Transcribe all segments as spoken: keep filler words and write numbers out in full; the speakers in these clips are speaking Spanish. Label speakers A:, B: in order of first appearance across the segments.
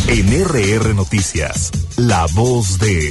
A: En R R Noticias, la voz de...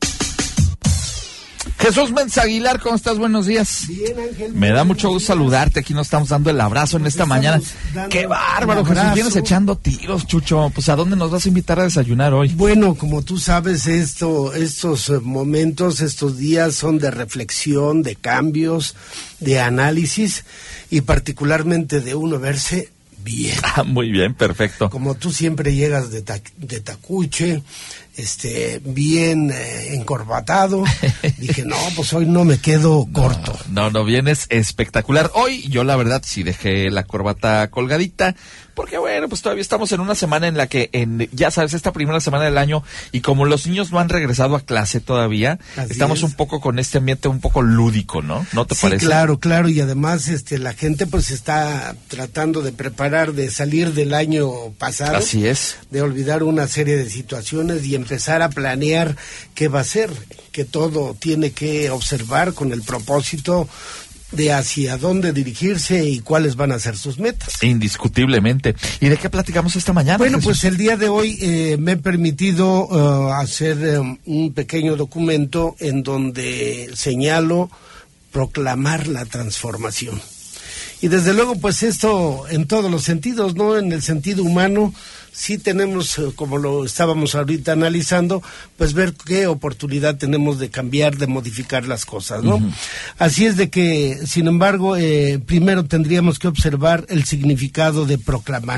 B: Jesús Méndez Aguilar, ¿cómo estás? Buenos días.
C: Bien, Ángel.
B: Me da mucho gusto saludarte. Aquí nos estamos dando el abrazo en esta mañana. ¡Qué bárbaro, Jesús! Vienes echando tiros, Chucho. Pues, ¿a dónde nos vas a invitar a desayunar hoy?
C: Bueno, como tú sabes, esto, estos momentos, estos días son de reflexión, de cambios, de análisis y particularmente de uno verse bien.
B: Ah, muy bien, perfecto.
C: Como tú siempre llegas de, ta de tacuche, este, bien eh, encorbatado, dije, no, pues hoy no me quedo corto.
B: No, no, no, vienes espectacular. Hoy yo la verdad sí dejé la corbata colgadita, porque bueno, pues todavía estamos en una semana en la que, en, ya sabes, esta primera semana del año, y como los niños no han regresado a clase todavía, Así estamos es. un poco con este ambiente un poco lúdico, ¿no? ¿No te
C: sí,
B: parece?
C: Sí, claro, claro, y además este, la gente pues está tratando de preparar, de salir del año pasado.
B: Así es.
C: De olvidar una serie de situaciones y empezar a planear qué va a ser, que todo tiene que observar con el propósito de hacia dónde dirigirse y cuáles van a ser sus metas.
B: Indiscutiblemente. ¿Y de qué platicamos esta mañana?
C: Bueno,
B: Jesús?
C: pues el día de hoy eh, me he permitido uh, hacer um, un pequeño documento en donde señalo proclamar la transformación. Y desde luego, pues esto en todos los sentidos, ¿no? En el sentido humano, sí tenemos, como lo estábamos ahorita analizando, pues ver qué oportunidad tenemos de cambiar, de modificar las cosas, ¿no? Uh-huh. Así es de que, sin embargo, eh, primero tendríamos que observar el significado de proclamar.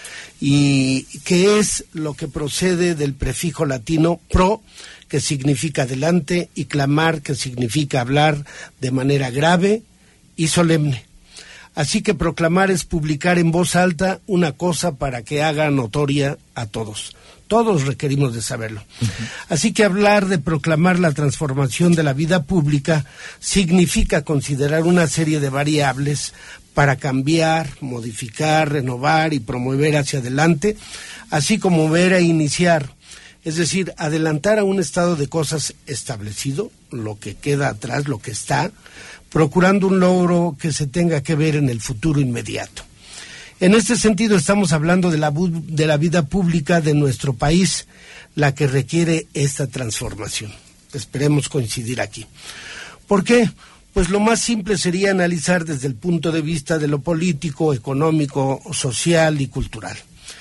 C: Y qué es lo que procede del prefijo latino pro, que significa adelante, y clamar, que significa hablar de manera grave y solemne. Así que proclamar es publicar en voz alta una cosa para que haga notoria a todos. Todos requerimos de saberlo. Uh-huh. Así que hablar de proclamar la transformación de la vida pública significa considerar una serie de variables para cambiar, modificar, renovar y promover hacia adelante, así como ver e iniciar, es decir, adelantar a un estado de cosas establecido, lo que queda atrás, lo que está, procurando un logro que se tenga que ver en el futuro inmediato. En este sentido estamos hablando de la, de la vida pública de nuestro país, la que requiere esta transformación. Esperemos coincidir aquí. ¿Por qué? Pues lo más simple sería analizar desde el punto de vista de lo político, económico, social y cultural.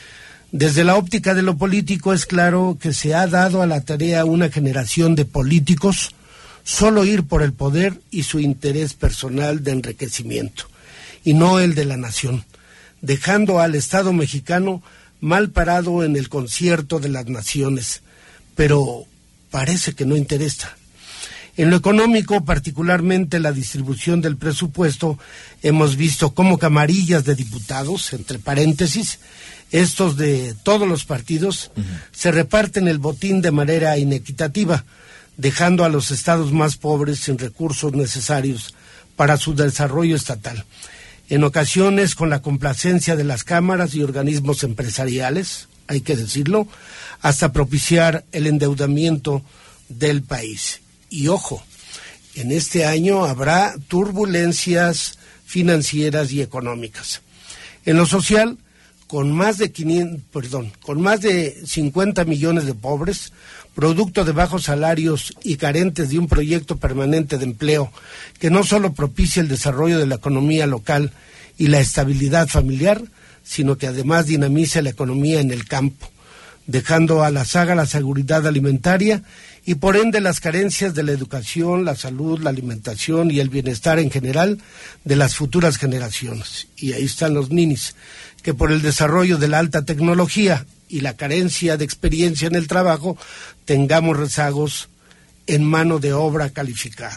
C: Desde la óptica de lo político es claro que se ha dado a la tarea una generación de políticos solo ir por el poder y su interés personal de enriquecimiento, y no el de la nación, dejando al Estado mexicano mal parado en el concierto de las naciones, pero parece que no interesa. En lo económico, particularmente la distribución del presupuesto, hemos visto cómo camarillas de diputados, entre paréntesis, estos de todos los partidos, uh-huh. se reparten el botín de manera inequitativa, dejando a los estados más pobres sin recursos necesarios para su desarrollo estatal. En ocasiones con la complacencia de las cámaras y organismos empresariales, hay que decirlo, hasta propiciar el endeudamiento del país. Y ojo, en este año habrá turbulencias financieras y económicas. En lo social, con más de quinientos, perdón, con más de cincuenta millones de pobres, producto de bajos salarios y carentes de un proyecto permanente de empleo que no solo propicia el desarrollo de la economía local y la estabilidad familiar, sino que además dinamiza la economía en el campo, dejando a la saga la seguridad alimentaria y por ende las carencias de la educación, la salud, la alimentación y el bienestar en general de las futuras generaciones. Y ahí están los ninis, que por el desarrollo de la alta tecnología y la carencia de experiencia en el trabajo, tengamos rezagos en mano de obra calificada.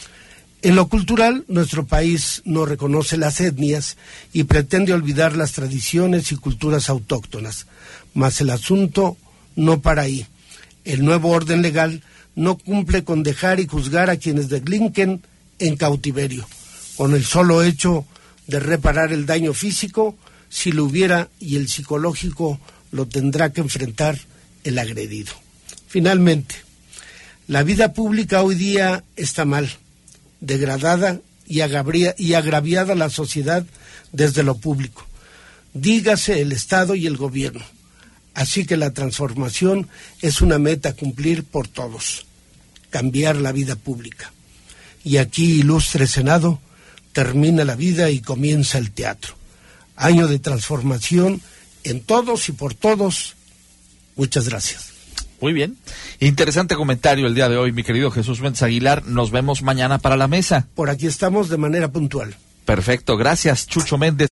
C: En lo cultural, nuestro país no reconoce las etnias y pretende olvidar las tradiciones y culturas autóctonas, mas el asunto no para ahí. El nuevo orden legal no cumple con dejar y juzgar a quienes delinquen en cautiverio, con el solo hecho de reparar el daño físico, si lo hubiera, y el psicológico lo tendrá que enfrentar el agredido. Finalmente, la vida pública hoy día está mal, degradada y, agravia, y agraviada la sociedad desde lo público. Dígase el Estado y el gobierno. Así que la transformación es una meta a cumplir por todos, cambiar la vida pública. Y aquí, ilustre Senado, termina la vida y comienza el teatro. Año de transformación en todos y por todos. Muchas gracias.
B: Muy bien. Interesante comentario el día de hoy, mi querido Jesús Méndez Aguilar. Nos vemos mañana para la mesa.
C: Por aquí estamos de manera puntual.
B: Perfecto. Gracias, Chucho Méndez.